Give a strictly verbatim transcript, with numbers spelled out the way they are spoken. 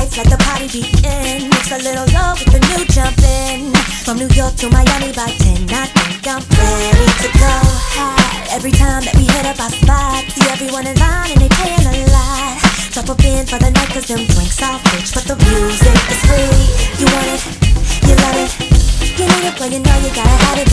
life, let the party begin. Mix a little low with the new jumpin'. From New York to Miami by ten, I think I'm ready to go high. Every time that we hit up our spot, see everyone in line and they payin' a lot. Drop a bin for the night cause them drinks are rich, but the music is free. You want it, you love it, you need it, but you know you gotta have it.